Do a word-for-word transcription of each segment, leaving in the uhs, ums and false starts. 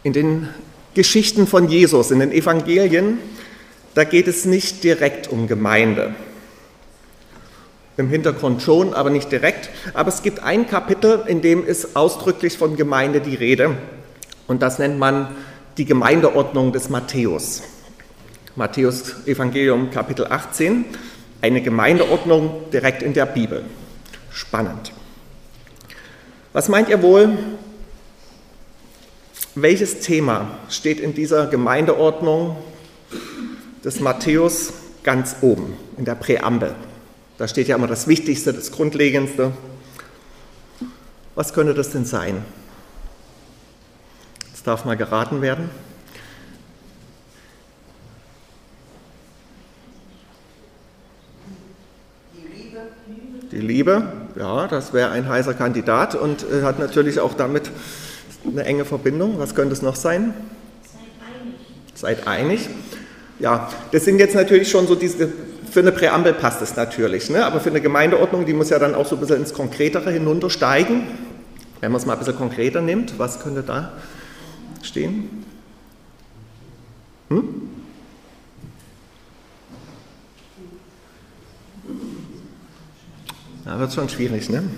In den Geschichten von Jesus, in den Evangelien, da geht es nicht direkt um Gemeinde. Im Hintergrund schon, aber nicht direkt. Aber es gibt ein Kapitel, in dem ist ausdrücklich von Gemeinde die Rede. Und das nennt man die Gemeindeordnung des Matthäus. Matthäus Evangelium Kapitel achtzehn, eine Gemeindeordnung direkt in der Bibel. Spannend. Was meint ihr wohl, welches Thema steht in dieser Gemeindeordnung des Matthäus ganz oben, in der Präambel? Da steht ja immer das Wichtigste, das Grundlegendste. Was könnte das denn sein? Das darf mal geraten werden. Die Liebe. Die Liebe, ja, das wäre ein heißer Kandidat und äh, hat natürlich auch damit eine enge Verbindung. Was könnte es noch sein? Seid einig. Seid einig. Ja, das sind jetzt natürlich schon so diese, für eine Präambel passt es natürlich, ne? Aber für eine Gemeindeordnung, die muss ja dann auch so ein bisschen ins Konkretere hinuntersteigen. Wenn man es mal ein bisschen konkreter nimmt, was könnte da stehen? Hm? Da wird es schon schwierig, ne?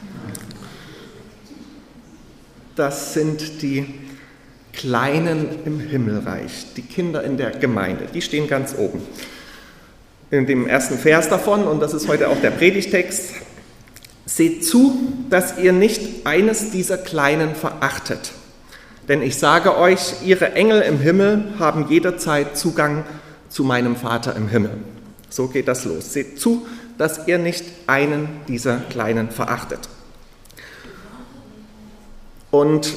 Das sind die Kleinen im Himmelreich, die Kinder in der Gemeinde, die stehen ganz oben. In dem ersten Vers davon, und das ist heute auch der Predigtext: Seht zu, dass ihr nicht eines dieser Kleinen verachtet. Denn ich sage euch, ihre Engel im Himmel haben jederzeit Zugang zu meinem Vater im Himmel. So geht das los. Seht zu, dass ihr nicht einen dieser Kleinen verachtet. Und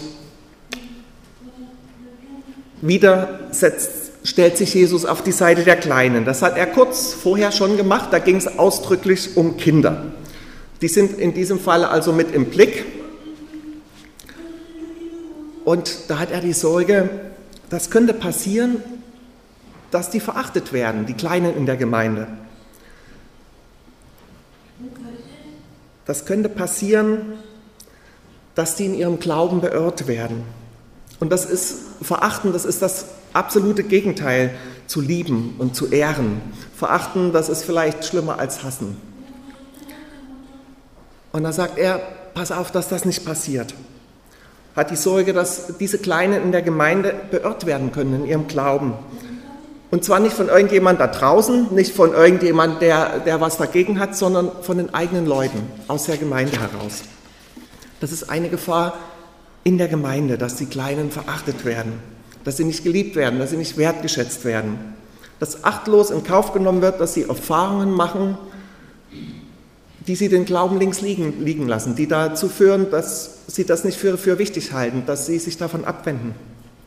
wieder setzt, stellt sich Jesus auf die Seite der Kleinen. Das hat er kurz vorher schon gemacht, da ging es ausdrücklich um Kinder. Die sind in diesem Fall also mit im Blick. Und da hat er die Sorge, das könnte passieren, dass die verachtet werden, die Kleinen in der Gemeinde. Das könnte passieren, dass die in ihrem Glauben beirrt werden. Und das ist verachten, das ist das absolute Gegenteil zu lieben und zu ehren. Verachten, das ist vielleicht schlimmer als hassen. Und da sagt er, pass auf, dass das nicht passiert. Hat die Sorge, dass diese Kleinen in der Gemeinde beirrt werden können in ihrem Glauben. Und zwar nicht von irgendjemand da draußen, nicht von irgendjemand, der, der was dagegen hat, sondern von den eigenen Leuten aus der Gemeinde heraus. Das ist eine Gefahr in der Gemeinde, dass die Kleinen verachtet werden, dass sie nicht geliebt werden, dass sie nicht wertgeschätzt werden, dass achtlos in Kauf genommen wird, dass sie Erfahrungen machen, die sie den Glauben links liegen, liegen lassen, die dazu führen, dass sie das nicht für, für wichtig halten, dass sie sich davon abwenden.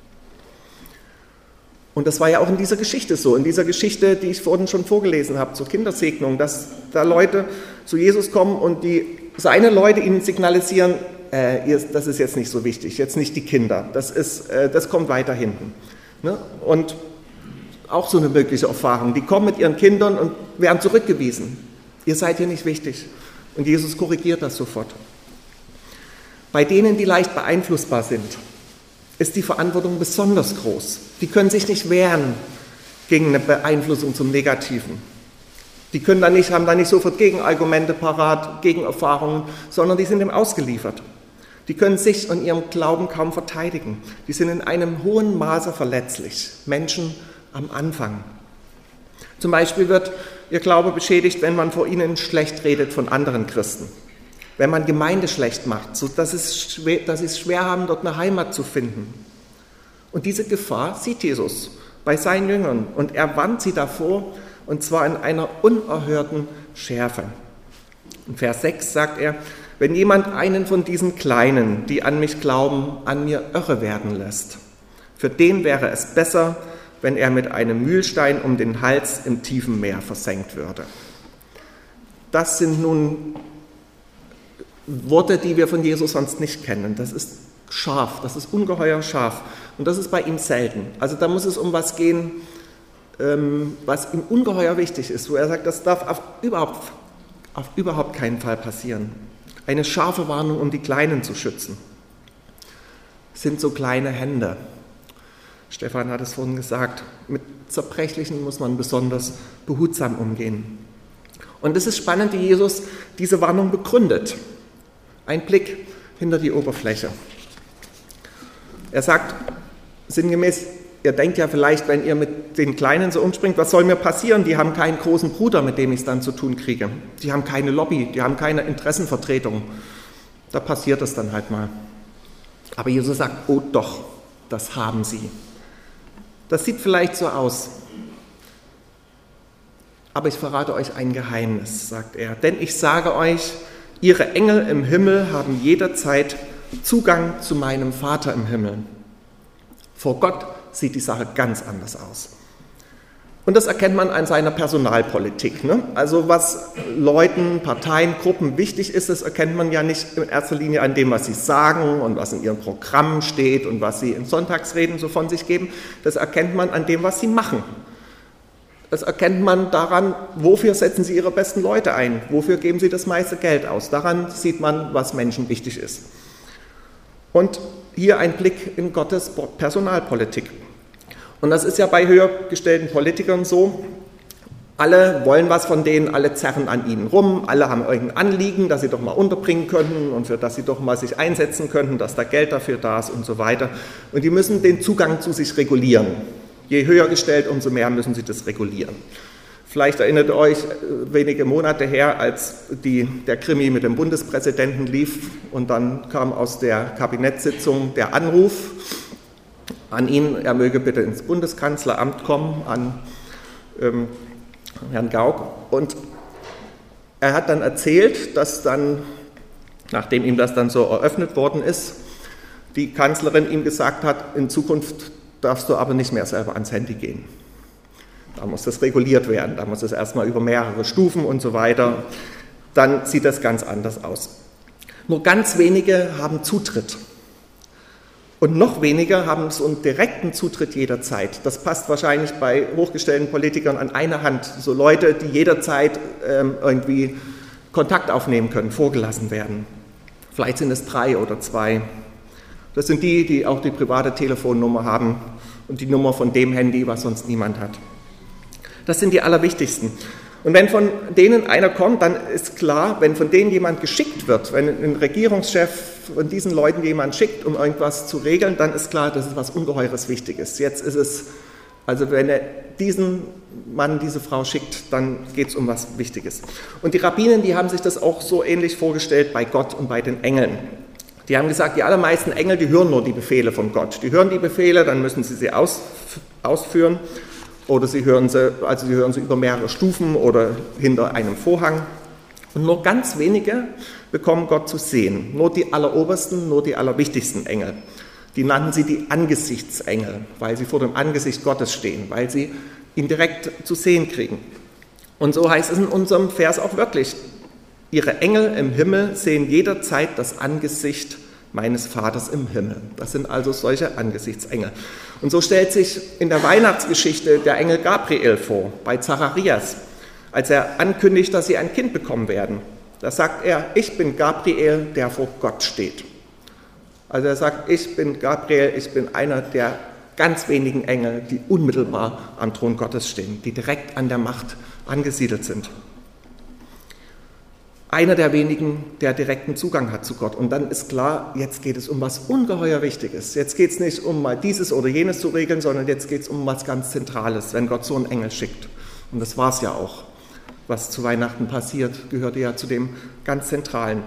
Und das war ja auch in dieser Geschichte so, in dieser Geschichte, die ich vorhin schon vorgelesen habe, zur Kindersegnung, dass da Leute zu Jesus kommen und die, seine Leute ihnen signalisieren, äh, ihr, das ist jetzt nicht so wichtig, jetzt nicht die Kinder, das, ist, äh, das kommt weiter hinten. Ne? Und auch so eine mögliche Erfahrung, die kommen mit ihren Kindern und werden zurückgewiesen. Ihr seid hier nicht wichtig. Und Jesus korrigiert das sofort. Bei denen, die leicht beeinflussbar sind, ist die Verantwortung besonders groß. Die können sich nicht wehren gegen eine Beeinflussung zum Negativen. Die können da nicht, haben da nicht sofort Gegenargumente parat, Gegenerfahrungen, sondern die sind dem ausgeliefert. Die können sich und ihrem Glauben kaum verteidigen. Die sind in einem hohen Maße verletzlich. Menschen am Anfang. Zum Beispiel wird ihr Glaube beschädigt, wenn man vor ihnen schlecht redet von anderen Christen. Wenn man Gemeinde schlecht macht, sodass es schwer, dass sie es schwer haben, dort eine Heimat zu finden. Und diese Gefahr sieht Jesus bei seinen Jüngern und er warnt sie davor, und zwar in einer unerhörten Schärfe. In Vers sechs sagt er, wenn jemand einen von diesen Kleinen, die an mich glauben, an mir irre werden lässt, für den wäre es besser, wenn er mit einem Mühlstein um den Hals im tiefen Meer versenkt würde. Das sind nun Worte, die wir von Jesus sonst nicht kennen. Das ist scharf, das ist ungeheuer scharf. Und das ist bei ihm selten. Also da muss es um was gehen, was ihm ungeheuer wichtig ist, wo er sagt, das darf auf überhaupt, auf überhaupt keinen Fall passieren. Eine scharfe Warnung, um die Kleinen zu schützen. Es sind so kleine Hände, Stefan hat es vorhin gesagt, mit Zerbrechlichen muss man besonders behutsam umgehen. Und es ist spannend, wie Jesus diese Warnung begründet. Ein Blick hinter die Oberfläche. Er sagt sinngemäß, ihr denkt ja vielleicht, wenn ihr mit den Kleinen so umspringt, was soll mir passieren? Die haben keinen großen Bruder, mit dem ich es dann zu tun kriege. Die haben keine Lobby, die haben keine Interessenvertretung. Da passiert es dann halt mal. Aber Jesus sagt, oh doch, das haben sie. Das sieht vielleicht so aus. Aber ich verrate euch ein Geheimnis, sagt er. Denn ich sage euch, ihre Engel im Himmel haben jederzeit Zugang zu meinem Vater im Himmel. Vor Gott sieht die Sache ganz anders aus. Und das erkennt man an seiner Personalpolitik. Ne? Also was Leuten, Parteien, Gruppen wichtig ist, das erkennt man ja nicht in erster Linie an dem, was sie sagen und was in ihren Programmen steht und was sie in Sonntagsreden so von sich geben. Das erkennt man an dem, was sie machen. Das erkennt man daran, wofür setzen sie ihre besten Leute ein, wofür geben sie das meiste Geld aus. Daran sieht man, was Menschen wichtig ist. Und hier ein Blick in Gottes Personalpolitik. Und das ist ja bei höher gestellten Politikern so, alle wollen was von denen, alle zerren an ihnen rum, alle haben irgendein Anliegen, das sie doch mal unterbringen könnten und für das sie doch mal sich einsetzen könnten, dass da Geld dafür da ist und so weiter. Und die müssen den Zugang zu sich regulieren. Je höher gestellt, umso mehr müssen sie das regulieren. Vielleicht erinnert ihr euch wenige Monate her, als die, der Krimi mit dem Bundespräsidenten lief und dann kam aus der Kabinettssitzung der Anruf an ihn, er möge bitte ins Bundeskanzleramt kommen, an ähm, Herrn Gauck. Und er hat dann erzählt, dass dann, nachdem ihm das dann so eröffnet worden ist, die Kanzlerin ihm gesagt hat, in Zukunft darfst du aber nicht mehr selber ans Handy gehen. Da muss das reguliert werden, da muss es erstmal über mehrere Stufen und so weiter. Dann sieht das ganz anders aus. Nur ganz wenige haben Zutritt. Und noch weniger haben so einen direkten Zutritt jederzeit. Das passt wahrscheinlich bei hochgestellten Politikern an eine Hand. So Leute, die jederzeit ähm, irgendwie Kontakt aufnehmen können, vorgelassen werden. Vielleicht sind es drei oder zwei. Das sind die, die auch die private Telefonnummer haben und die Nummer von dem Handy, was sonst niemand hat. Das sind die allerwichtigsten. Und wenn von denen einer kommt, dann ist klar, wenn von denen jemand geschickt wird, wenn ein Regierungschef von diesen Leuten jemand schickt, um irgendwas zu regeln, dann ist klar, das ist was Ungeheures Wichtiges. Jetzt ist es, also wenn er diesen Mann, diese Frau schickt, dann geht es um was Wichtiges. Und die Rabbinen, die haben sich das auch so ähnlich vorgestellt bei Gott und bei den Engeln. Die haben gesagt, die allermeisten Engel, die hören nur die Befehle von Gott. Die hören die Befehle, dann müssen sie sie aus, ausführen. Oder sie hören sie, also sie hören sie über mehrere Stufen oder hinter einem Vorhang. Und nur ganz wenige bekommen Gott zu sehen. Nur die allerobersten, nur die allerwichtigsten Engel. Die nannten sie die Angesichtsengel, weil sie vor dem Angesicht Gottes stehen, weil sie ihn direkt zu sehen kriegen. Und so heißt es in unserem Vers auch wörtlich: Ihre Engel im Himmel sehen jederzeit das Angesicht meines Vaters im Himmel. Das sind also solche Angesichtsengel. Und so stellt sich in der Weihnachtsgeschichte der Engel Gabriel vor, bei Zacharias, als er ankündigt, dass sie ein Kind bekommen werden. Da sagt er, ich bin Gabriel, der vor Gott steht. Also er sagt, ich bin Gabriel, ich bin einer der ganz wenigen Engel, die unmittelbar am Thron Gottes stehen, die direkt an der Macht angesiedelt sind. Einer der wenigen, der direkten Zugang hat zu Gott. Und dann ist klar, jetzt geht es um was ungeheuer Wichtiges. Jetzt geht es nicht um mal dieses oder jenes zu regeln, sondern jetzt geht es um was ganz Zentrales, wenn Gott so einen Engel schickt. Und das war es ja auch. Was zu Weihnachten passiert, gehörte ja zu dem ganz Zentralen.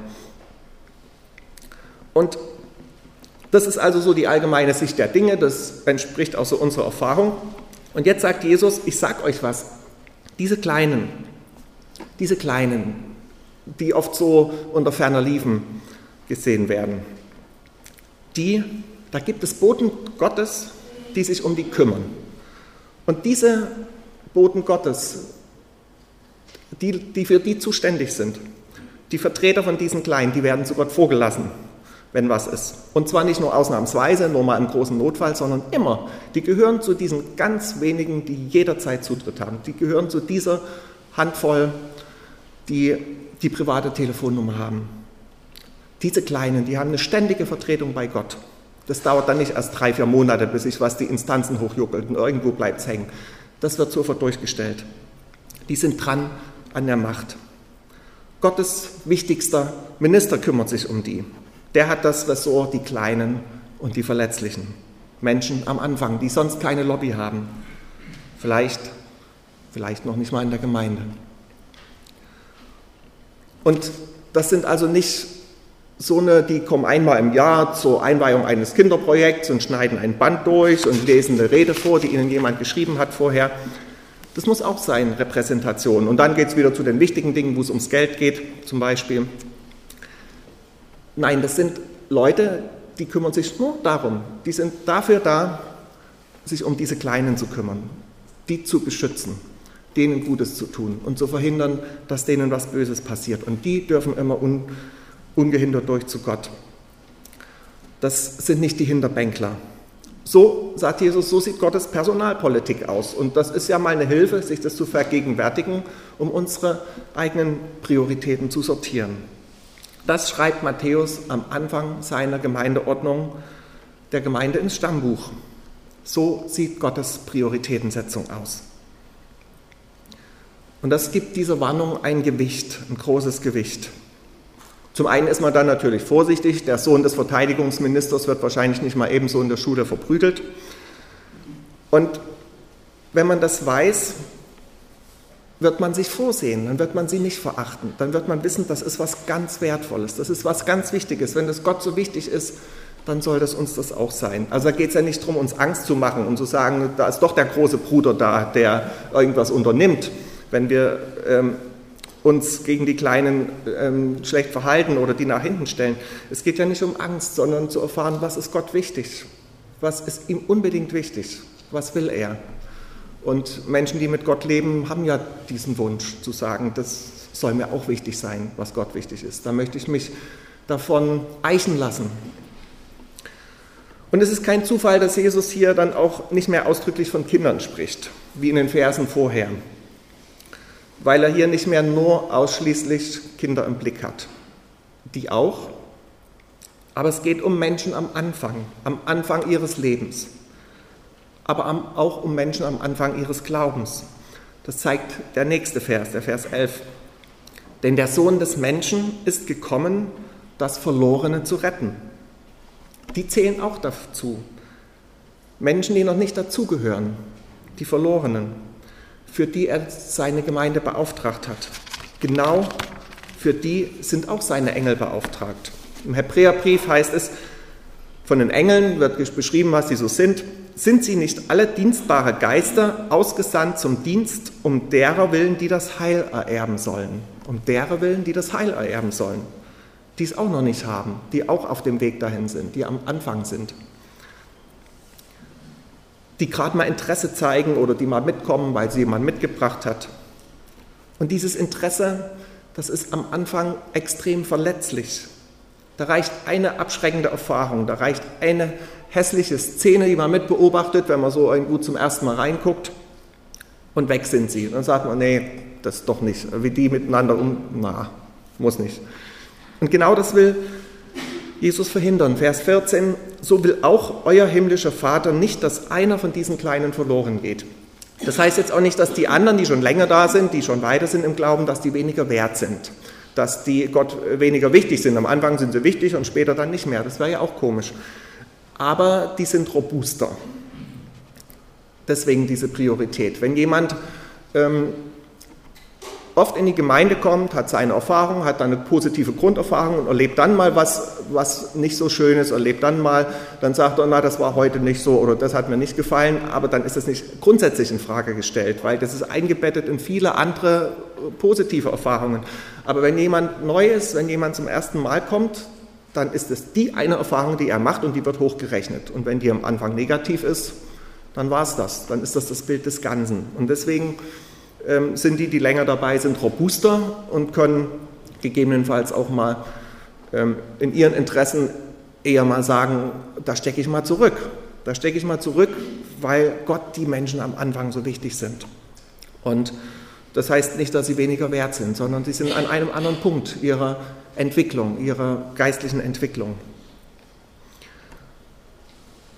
Und das ist also so die allgemeine Sicht der Dinge, das entspricht auch so unserer Erfahrung. Und jetzt sagt Jesus, ich sag euch was, diese Kleinen, diese Kleinen, die oft so unter ferner Liefen gesehen werden, die, da gibt es Boten Gottes, die sich um die kümmern. Und diese Boten Gottes, die, die für die zuständig sind, die Vertreter von diesen Kleinen, die werden zu Gott vorgelassen, wenn was ist. Und zwar nicht nur ausnahmsweise, nur mal im großen Notfall, sondern immer. Die gehören zu diesen ganz wenigen, die jederzeit Zutritt haben. Die gehören zu dieser Handvoll, die die private Telefonnummer haben. Diese Kleinen, die haben eine ständige Vertretung bei Gott. Das dauert dann nicht erst drei, vier Monate, bis sich was die Instanzen hochjuckelt und irgendwo bleibt es hängen. Das wird sofort durchgestellt. Die sind dran an der Macht. Gottes wichtigster Minister kümmert sich um die. Der hat das Ressort, die Kleinen und die Verletzlichen. Menschen am Anfang, die sonst keine Lobby haben. Vielleicht, vielleicht noch nicht mal in der Gemeinde. Und das sind also nicht so eine, die kommen einmal im Jahr zur Einweihung eines Kinderprojekts und schneiden ein Band durch und lesen eine Rede vor, die ihnen jemand geschrieben hat vorher. Das muss auch sein, Repräsentation. Und dann geht es wieder zu den wichtigen Dingen, wo es ums Geld geht, zum Beispiel. Nein, das sind Leute, die kümmern sich nur darum. Die sind dafür da, sich um diese Kleinen zu kümmern, die zu beschützen, denen Gutes zu tun und zu verhindern, dass denen was Böses passiert. Und die dürfen immer un, ungehindert durch zu Gott. Das sind nicht die Hinterbänkler. So, sagt Jesus, so sieht Gottes Personalpolitik aus. Und das ist ja mal eine Hilfe, sich das zu vergegenwärtigen, um unsere eigenen Prioritäten zu sortieren. Das schreibt Matthäus am Anfang seiner Gemeindeordnung der Gemeinde ins Stammbuch. So sieht Gottes Prioritätensetzung aus. Und das gibt dieser Warnung ein Gewicht, ein großes Gewicht. Zum einen ist man dann natürlich vorsichtig, der Sohn des Verteidigungsministers wird wahrscheinlich nicht mal ebenso in der Schule verprügelt. Und wenn man das weiß, wird man sich vorsehen, dann wird man sie nicht verachten, dann wird man wissen, das ist was ganz Wertvolles, das ist was ganz Wichtiges. Wenn das Gott so wichtig ist, dann soll das uns das auch sein. Also da geht es ja nicht darum, uns Angst zu machen und zu sagen, da ist doch der große Bruder da, der irgendwas unternimmt, wenn wir ähm, uns gegen die Kleinen ähm, schlecht verhalten oder die nach hinten stellen. Es geht ja nicht um Angst, sondern zu erfahren, was ist Gott wichtig, was ist ihm unbedingt wichtig, was will er. Und Menschen, die mit Gott leben, haben ja diesen Wunsch zu sagen, das soll mir auch wichtig sein, was Gott wichtig ist. Da möchte ich mich davon eichen lassen. Und es ist kein Zufall, dass Jesus hier dann auch nicht mehr ausdrücklich von Kindern spricht, wie in den Versen vorher, weil er hier nicht mehr nur ausschließlich Kinder im Blick hat. Die auch, aber es geht um Menschen am Anfang, am Anfang ihres Lebens, aber auch um Menschen am Anfang ihres Glaubens. Das zeigt der nächste Vers, der Vers elf. Denn der Sohn des Menschen ist gekommen, das Verlorene zu retten. Die zählen auch dazu. Menschen, die noch nicht dazugehören, die Verlorenen, für die er seine Gemeinde beauftragt hat. Genau für die sind auch seine Engel beauftragt. Im Hebräerbrief heißt es, von den Engeln wird beschrieben, was sie so sind. Sind sie nicht alle dienstbare Geister, ausgesandt zum Dienst, um derer willen, die das Heil ererben sollen? Um derer willen, die das Heil ererben sollen, die es auch noch nicht haben, die auch auf dem Weg dahin sind, die am Anfang sind, die gerade mal Interesse zeigen oder die mal mitkommen, weil sie jemand mitgebracht hat. Und dieses Interesse, das ist am Anfang extrem verletzlich. Da reicht eine abschreckende Erfahrung, da reicht eine hässliche Szene, die man mitbeobachtet, wenn man so irgendwo zum ersten Mal reinguckt, und weg sind sie. Dann sagt man, nee, das ist doch nicht, wie die miteinander um, na, muss nicht. Und genau das will Jesus verhindern. Vers vierzehn, so will auch euer himmlischer Vater nicht, dass einer von diesen Kleinen verloren geht. Das heißt jetzt auch nicht, dass die anderen, die schon länger da sind, die schon weiter sind im Glauben, dass die weniger wert sind, dass die Gott weniger wichtig sind. Am Anfang sind sie wichtig und später dann nicht mehr. Das wäre ja auch komisch. Aber die sind robuster. Deswegen diese Priorität. Wenn jemand ähm, oft in die Gemeinde kommt, hat seine Erfahrung, hat dann eine positive Grunderfahrung und erlebt dann mal was, was nicht so schön ist, erlebt dann mal, dann sagt er, na, das war heute nicht so oder das hat mir nicht gefallen, aber dann ist das nicht grundsätzlich in Frage gestellt, weil das ist eingebettet in viele andere positive Erfahrungen. Aber wenn jemand neu ist, wenn jemand zum ersten Mal kommt, dann ist es die eine Erfahrung, die er macht und die wird hochgerechnet. Und wenn die am Anfang negativ ist, dann war es das, dann ist das das Bild des Ganzen. Und deswegen ähm, sind die, die länger dabei sind, robuster und können gegebenenfalls auch mal ähm, in ihren Interessen eher mal sagen, da stecke ich mal zurück. Da stecke ich mal zurück, weil Gott die Menschen am Anfang so wichtig sind. Und das heißt nicht, dass sie weniger wert sind, sondern sie sind an einem anderen Punkt ihrer Entwicklung, ihrer geistlichen Entwicklung.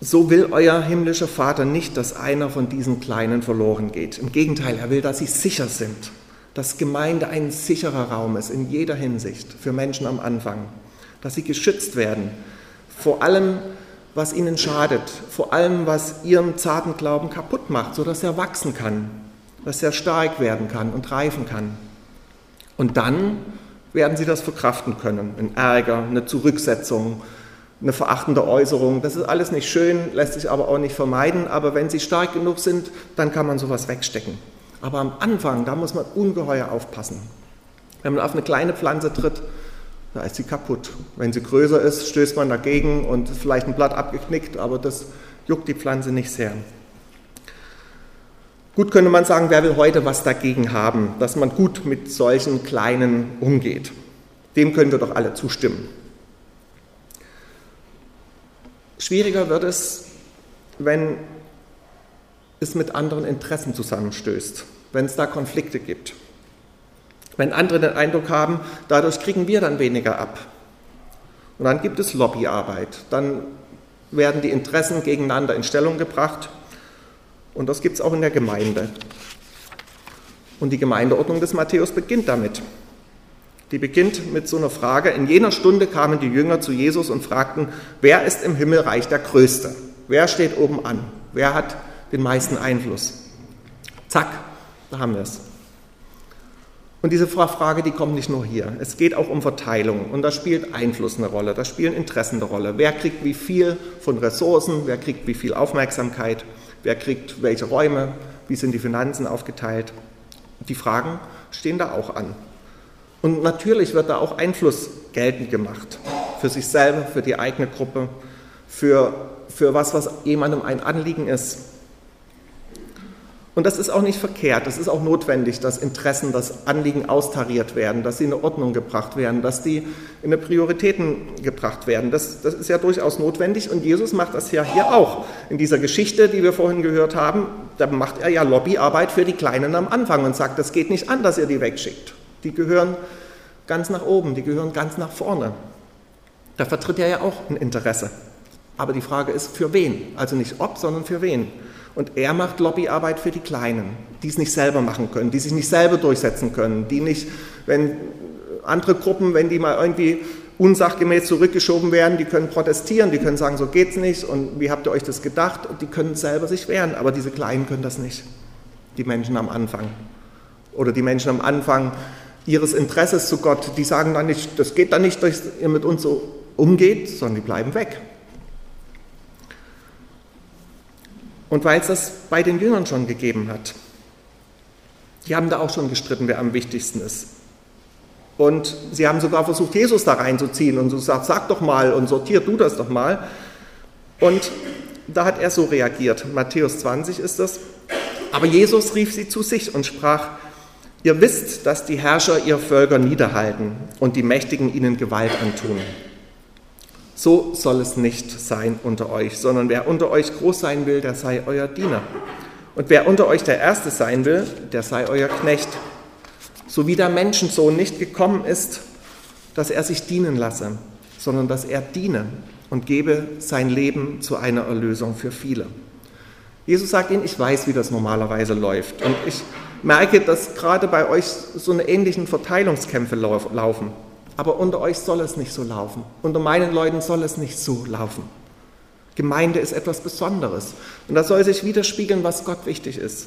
So will euer himmlischer Vater nicht, dass einer von diesen Kleinen verloren geht. Im Gegenteil, er will, dass sie sicher sind, dass Gemeinde ein sicherer Raum ist in jeder Hinsicht für Menschen am Anfang, dass sie geschützt werden vor allem, was ihnen schadet, vor allem, was ihren zarten Glauben kaputt macht, sodass er wachsen kann, dass er stark werden kann und reifen kann. Und dann werden sie das verkraften können, ein Ärger, eine Zurücksetzung, eine verachtende Äußerung. Das ist alles nicht schön, lässt sich aber auch nicht vermeiden, aber wenn sie stark genug sind, dann kann man sowas wegstecken. Aber am Anfang, da muss man ungeheuer aufpassen. Wenn man auf eine kleine Pflanze tritt, da ist sie kaputt. Wenn sie größer ist, stößt man dagegen und ist vielleicht ein Blatt abgeknickt, aber das juckt die Pflanze nicht sehr. Gut könnte man sagen, wer will heute was dagegen haben, dass man gut mit solchen Kleinen umgeht. Dem können wir doch alle zustimmen. Schwieriger wird es, wenn es mit anderen Interessen zusammenstößt, wenn es da Konflikte gibt. Wenn andere den Eindruck haben, dadurch kriegen wir dann weniger ab. Und dann gibt es Lobbyarbeit. Dann werden die Interessen gegeneinander in Stellung gebracht. Und das gibt es auch in der Gemeinde. Und die Gemeindeordnung des Matthäus beginnt damit. Die beginnt mit so einer Frage. In jener Stunde kamen die Jünger zu Jesus und fragten, wer ist im Himmelreich der Größte? Wer steht oben an? Wer hat den meisten Einfluss? Zack, da haben wir es. Und diese Frage, die kommt nicht nur hier. Es geht auch um Verteilung und da spielt Einfluss eine Rolle, da spielen Interessen eine Rolle. Wer kriegt wie viel von Ressourcen, wer kriegt wie viel Aufmerksamkeit, wer kriegt welche Räume, wie sind die Finanzen aufgeteilt. Die Fragen stehen da auch an. Und natürlich wird da auch Einfluss geltend gemacht, für sich selber, für die eigene Gruppe, für, für was, was jemandem ein Anliegen ist. Und das ist auch nicht verkehrt, das ist auch notwendig, dass Interessen, dass Anliegen austariert werden, dass sie in eine Ordnung gebracht werden, dass die in eine Prioritäten gebracht werden. Das, das ist ja durchaus notwendig und Jesus macht das ja hier auch. In dieser Geschichte, die wir vorhin gehört haben, da macht er ja Lobbyarbeit für die Kleinen am Anfang und sagt, das geht nicht an, dass ihr die wegschickt. Die gehören ganz nach oben, die gehören ganz nach vorne. Da vertritt er ja auch ein Interesse. Aber die Frage ist, für wen? Also nicht ob, sondern für wen. Und er macht Lobbyarbeit für die Kleinen, die es nicht selber machen können, die sich nicht selber durchsetzen können, die nicht, wenn andere Gruppen, wenn die mal irgendwie unsachgemäß zurückgeschoben werden, die können protestieren, die können sagen, so geht's nicht und wie habt ihr euch das gedacht? Und die können selber sich wehren, aber diese Kleinen können das nicht. Die Menschen am Anfang. Oder die Menschen am Anfang ihres Interesses zu Gott, die sagen dann nicht, das geht dann nicht, dass ihr mit uns so umgeht, sondern die bleiben weg. Und weil es das bei den Jüngern schon gegeben hat, die haben da auch schon gestritten, wer am wichtigsten ist. Und sie haben sogar versucht, Jesus da reinzuziehen und so sagt, sag doch mal und sortier du das doch mal. Und da hat er so reagiert, Matthäus zwanzig ist das. Aber Jesus rief sie zu sich und sprach, ihr wisst, dass die Herrscher ihre Völker niederhalten und die Mächtigen ihnen Gewalt antun. So soll es nicht sein unter euch, sondern wer unter euch groß sein will, der sei euer Diener. Und wer unter euch der Erste sein will, der sei euer Knecht. So wie der Menschensohn nicht gekommen ist, dass er sich dienen lasse, sondern dass er diene und gebe sein Leben zu einer Erlösung für viele. Jesus sagt ihnen, ich weiß, wie das normalerweise läuft. Und ich merke, dass gerade bei euch so eine ähnlichen Verteilungskämpfe laufen. Aber unter euch soll es nicht so laufen. Unter meinen Leuten soll es nicht so laufen. Gemeinde ist etwas Besonderes. Und das soll sich widerspiegeln, was Gott wichtig ist.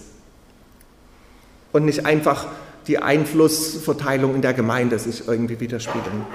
Und nicht einfach die Einflussverteilung in der Gemeinde sich irgendwie widerspiegeln.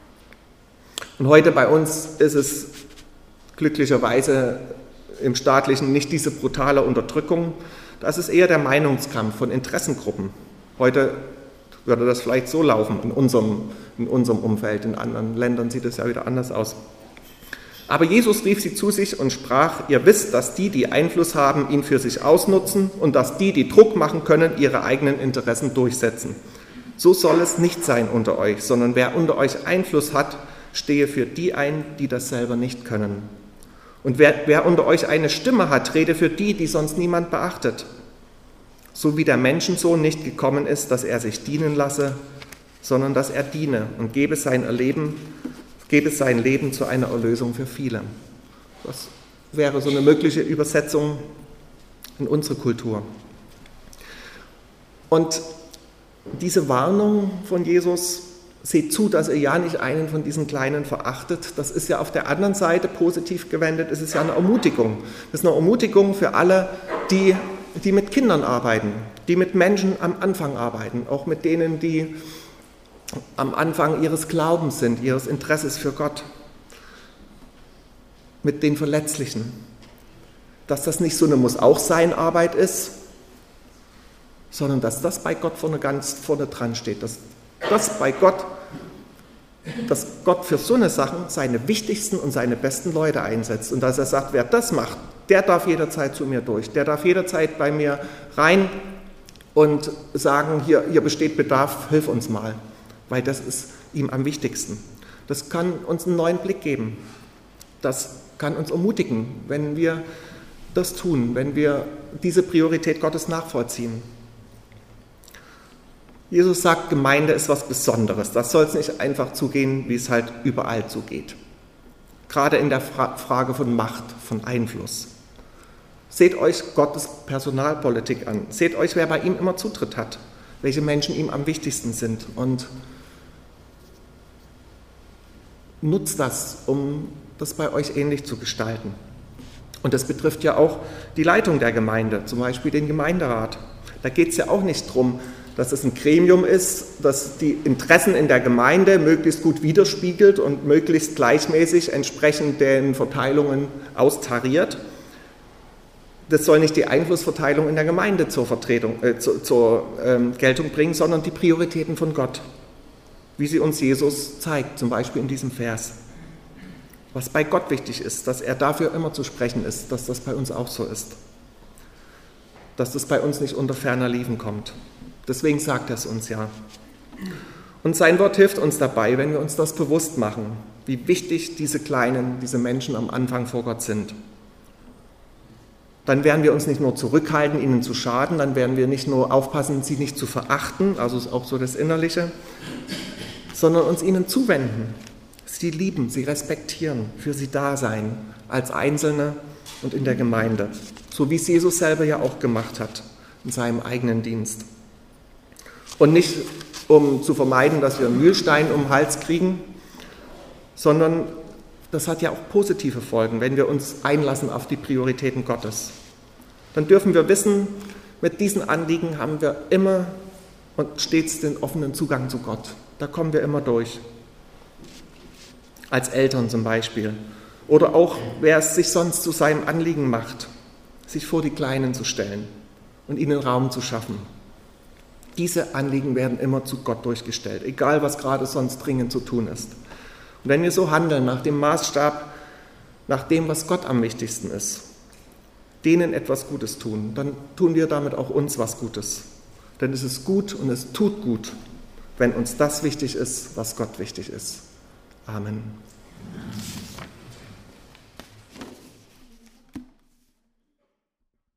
Und heute bei uns ist es glücklicherweise im Staatlichen nicht diese brutale Unterdrückung. Das ist eher der Meinungskampf von Interessengruppen. Heute würde das vielleicht so laufen in unserem, in unserem Umfeld. In anderen Ländern sieht es ja wieder anders aus. Aber Jesus rief sie zu sich und sprach, ihr wisst, dass die, die Einfluss haben, ihn für sich ausnutzen und dass die, die Druck machen können, ihre eigenen Interessen durchsetzen. So soll es nicht sein unter euch, sondern wer unter euch Einfluss hat, stehe für die ein, die das selber nicht können. Und wer, wer unter euch eine Stimme hat, rede für die, die sonst niemand beachtet. So wie der Menschensohn nicht gekommen ist, dass er sich dienen lasse, sondern dass er diene und gebe sein Leben, gebe sein Leben zu einer Erlösung für viele. Das wäre so eine mögliche Übersetzung in unsere Kultur. Und diese Warnung von Jesus, seht zu, dass ihr ja nicht einen von diesen Kleinen verachtet, das ist ja auf der anderen Seite positiv gewendet, es ist ja eine Ermutigung. Das ist eine Ermutigung für alle, die, die mit Kindern arbeiten, die mit Menschen am Anfang arbeiten, auch mit denen, die am Anfang ihres Glaubens sind, ihres Interesses für Gott, mit den Verletzlichen. Dass das nicht so eine Muss-auch-sein-Arbeit ist, sondern dass das bei Gott vorne ganz vorne dran steht, dass das bei Gott, dass Gott für so eine Sachen seine wichtigsten und seine besten Leute einsetzt und dass er sagt, wer das macht, der darf jederzeit zu mir durch, der darf jederzeit bei mir rein und sagen, hier, hier besteht Bedarf, hilf uns mal, weil das ist ihm am wichtigsten. Das kann uns einen neuen Blick geben, das kann uns ermutigen, wenn wir das tun, wenn wir diese Priorität Gottes nachvollziehen. Jesus sagt, Gemeinde ist was Besonderes. Das soll es nicht einfach zugehen, wie es halt überall zugeht. Gerade in der Fra- Frage von Macht, von Einfluss. Seht euch Gottes Personalpolitik an. Seht euch, wer bei ihm immer Zutritt hat, welche Menschen ihm am wichtigsten sind und nutzt das, um das bei euch ähnlich zu gestalten. Und das betrifft ja auch die Leitung der Gemeinde, zum Beispiel den Gemeinderat. Da geht es ja auch nicht darum, dass es ein Gremium ist, das die Interessen in der Gemeinde möglichst gut widerspiegelt und möglichst gleichmäßig entsprechend den Verteilungen austariert. Das soll nicht die Einflussverteilung in der Gemeinde zur, Vertretung, äh, zur, zur ähm, Geltung bringen, sondern die Prioritäten von Gott, wie sie uns Jesus zeigt, zum Beispiel in diesem Vers. Was bei Gott wichtig ist, dass er dafür immer zu sprechen ist, dass das bei uns auch so ist. Dass das bei uns nicht unter ferner Liefen kommt. Deswegen sagt er es uns ja. Und sein Wort hilft uns dabei, wenn wir uns das bewusst machen, wie wichtig diese Kleinen, diese Menschen am Anfang vor Gott sind. Dann werden wir uns nicht nur zurückhalten, ihnen zu schaden, dann werden wir nicht nur aufpassen, sie nicht zu verachten, also ist auch so das Innerliche, sondern uns ihnen zuwenden, sie lieben, sie respektieren, für sie da sein, als Einzelne und in der Gemeinde, so wie es Jesus selber ja auch gemacht hat in seinem eigenen Dienst. Und nicht, um zu vermeiden, dass wir einen Mühlstein um den Hals kriegen, sondern das hat ja auch positive Folgen, wenn wir uns einlassen auf die Prioritäten Gottes. Dann dürfen wir wissen, mit diesen Anliegen haben wir immer und stets den offenen Zugang zu Gott. Da kommen wir immer durch. Als Eltern zum Beispiel. Oder auch, wer es sich sonst zu seinem Anliegen macht, sich vor die Kleinen zu stellen und ihnen Raum zu schaffen. Diese Anliegen werden immer zu Gott durchgestellt, egal was gerade sonst dringend zu tun ist. Und wenn wir so handeln, nach dem Maßstab, nach dem, was Gott am wichtigsten ist, denen etwas Gutes tun, dann tun wir damit auch uns was Gutes. Denn es ist gut und es tut gut, wenn uns das wichtig ist, was Gott wichtig ist. Amen.